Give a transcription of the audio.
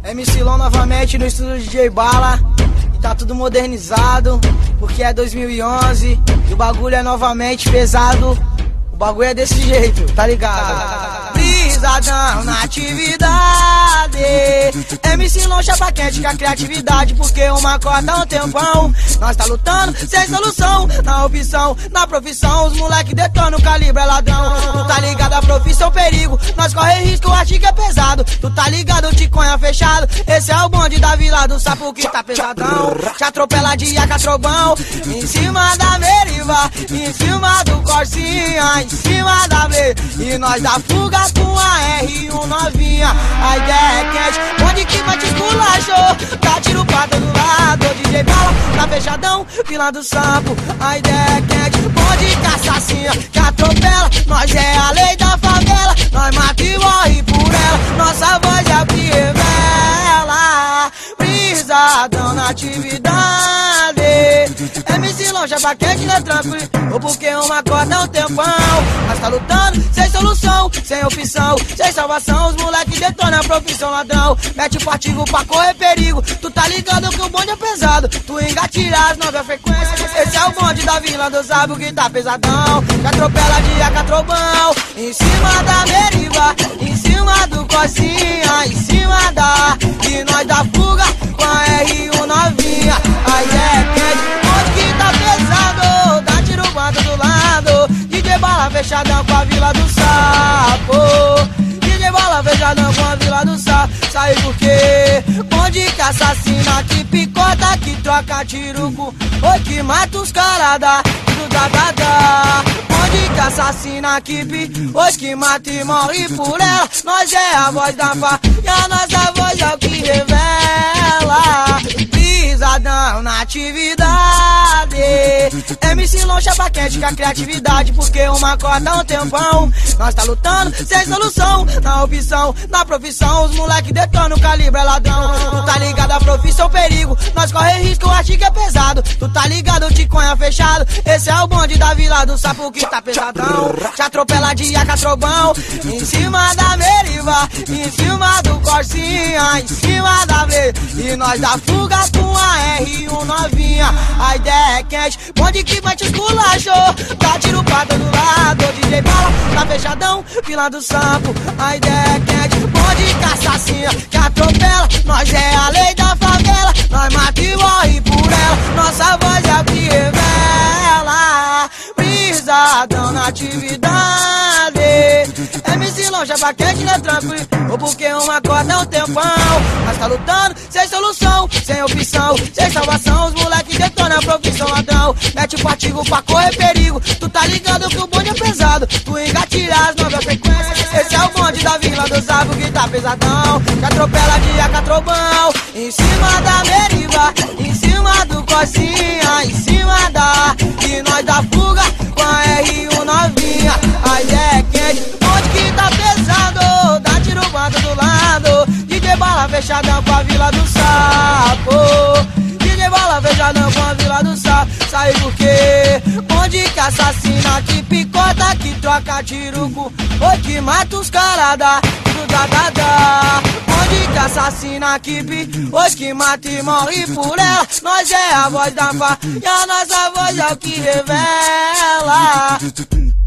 MC Lon novamente no estúdio DJ Bala. E tá tudo modernizado, porque é 2011 e o bagulho é novamente pesado. O bagulho é desse jeito, tá ligado? Brisadão na atividade. MC Lon chapa quente com a criatividade, porque uma corda um tempão. Nós tá lutando sem solução, na opção, na profissão. Os moleque detonam, o calibre é ladrão. Tu tá ligado, a profissão perigo. Nós corre risco, acho que é pesado. Tu tá ligado, o ticonha fechado. Esse é o bonde da Vila do Sapo que tá pesadão. Te atropela de Acatrobão, em cima da Meriva, em cima do Corsinha, em cima da B. E nós dá fuga com a R1 novinha. A ideia é quente, onde que vai te esculachou. Dá tiro pra todo lado, DJ Bala tá fechadão, Vila do Sapo. A ideia é quente, bonde caçacinha que atropela. Nós é a lei da favela, nós mata e morre por ela. Nossa voz é o que revela. Brisadão na atividade. MC Lon chapa quente, não é tranquilo, ou porque uma corda é um tempão. Nós tá lutando sem solução, sem opção, sem salvação. Os moleque detonam a profissão ladrão. Mete o partigo pra correr perigo. Tu tá ligado que o bonde é pesado, tu engatilha as 9 frequências. Esse é o bonde da Vila do Sapo que tá pesadão. Que atropela de Acatrobão, em cima da Meriva, em cima do Corsinha, em cima da. E nós dá fuga com a R1 novinha. A ideia é quente, onde que tá pesado. Dá tiro pra todo lado. DJ Bala fechadão com a Vila do Sapo. DJ Bala fechadão com a Vila do Sapo. Sabe por quê? Onde que assassina, que picota, que troca tiro com. Oi, que mata os caras da. Onde que assassina, que hoje que mata e morre por ela. Nós é a voz da fa, e a nossa voz é o que revela. Brisadão na atividade. MC Lon chapa quente com a criatividade, porque uma corda é um tempão. Nós tá lutando sem solução, na opção, na profissão. Os moleque detonam, o calibre é ladrão. Tu tá ligado, a profissão perigo. Nós corre risco, acho que é pesado. Tu tá ligado, o ticonha fechado. Esse é o bonde da Vila do Sapo que tá pesadão. Te atropela de Acatrobão, em cima da Meriva, em cima do Corsinha, em cima da B. E nós dá fuga com a R1 novinha. A ideia é quente, bonde que vai te esculachou. Dá tiro pra todo lado, DJ Bala tá fechadão, Vila do Sapo. A ideia é quente, bonde caçacinha que atropela. Nós é a lei da favela, nós mata e morre por ela. Nossa voz é o que revela. Brisadão na atividade. MC Lon chapa quente, não é tranquilo, ou porque uma corda é um tempão. Nós tá lutando sem solução, sem opção, sem salvação. Os moleque detonam a profissão ladrão. Mete o partigo pra correr perigo. Tu tá ligado que o bonde é pesado, tu engatilha as 9 frequências. Esse é o bonde da Vila do Sapo que tá pesadão. Que atropela de Acatrobão, em cima da Meriva, em cima do Corsinha, em cima da. E nós dá fuga com a R1 novinha. A ideia é quente, onde que tá pesado. Dá tiro pra todo lado. DJ Bala fechadão com a Vila do Sapo. DJ Bala fechadão com a Vila do Sapo. Sabe por quê? Onde que assassina, que picota, que troca tiro com. Oi, que mata os caras da. Onde que assassina, que hoje que mata e morre por ela. Nós é a voz da fa, e a nossa voz é o que revela.